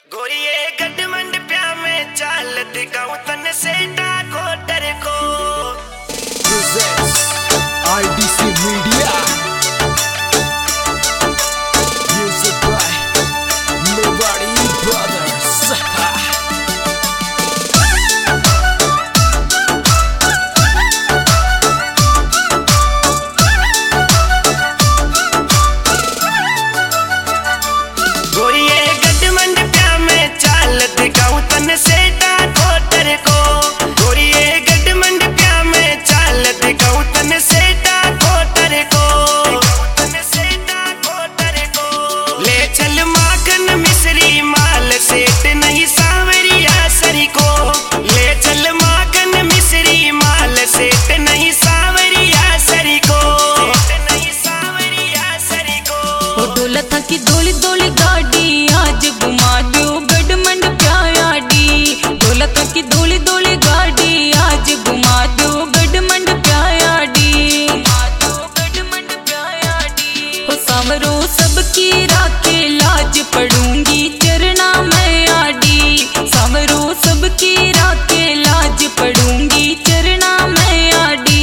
गोरिये गडमंड प्या में चाल दिखाऊं तन से कोटर को RDC Media Music by Mewari Brothers की धोली धोली गाड़ी आज घुमा दो गडमंड प्यायाडी। दौलत की धोली धोली गाड़ी आज घुमा दो गडमंड प्यायाडी। हो सावरो सबकी राखे लाज पढ़ूंगी चरना में आडी। सावरो सबकी राखे लाज पढ़ूंगी चरना में आडी।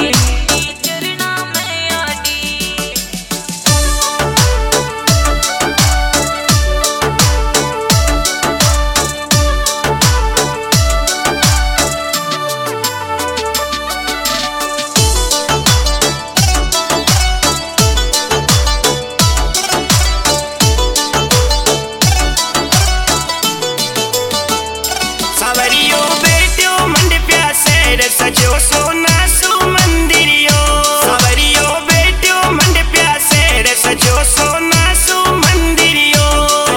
सजो सोना सु मंदिरियो सवरियो बेटियो मंड प्यासे रे सजो सोना सु मंदिरियो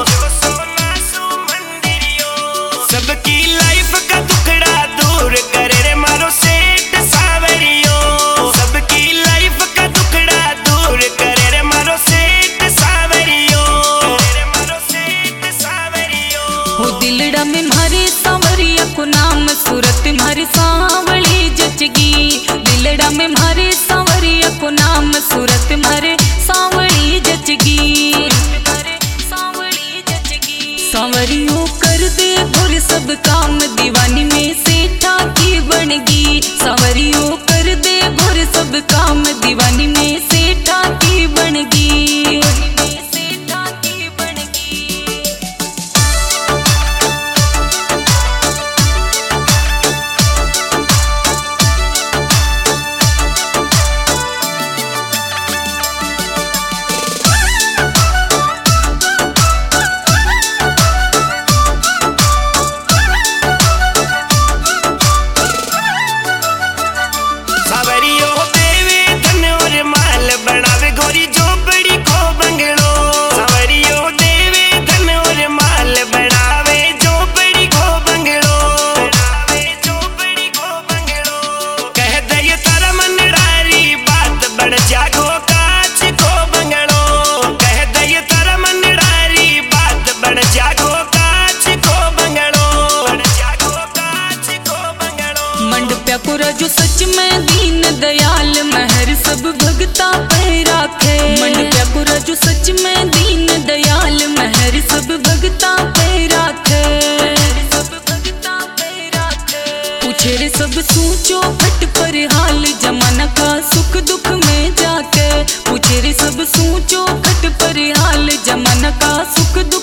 सबकी लाइफ का टुकड़ा दूर करे रे मारो सेठ सावरियो। सबकी लाइफ का टुकड़ा दूर करे रे मारो सेठ सावरियो। हो दिलड़ा में मारे सावरिया को नाम सूरत मारी सांवली जचगी। दिलड़ा में मारे सांवरिया को नाम सूरत मारे सांवली जचगी। सांवरियों कर दे भोर सब काम दीवानी में सेठा की बनगी। सांवरियों कर दे भोर सब काम दीवानी में सेठा की बनगी। जो सच में दीन दयाल महर सब भगता पे राखे। मंडप्या को जो सच में दीन दयाल महर सब भगता पे राखे। पूछे रे सब सोचो फट पर हाल जमाना का सुख दुख में जाके। पूछे रे सब सोचो फट पर हाल जमाना का सुख दुख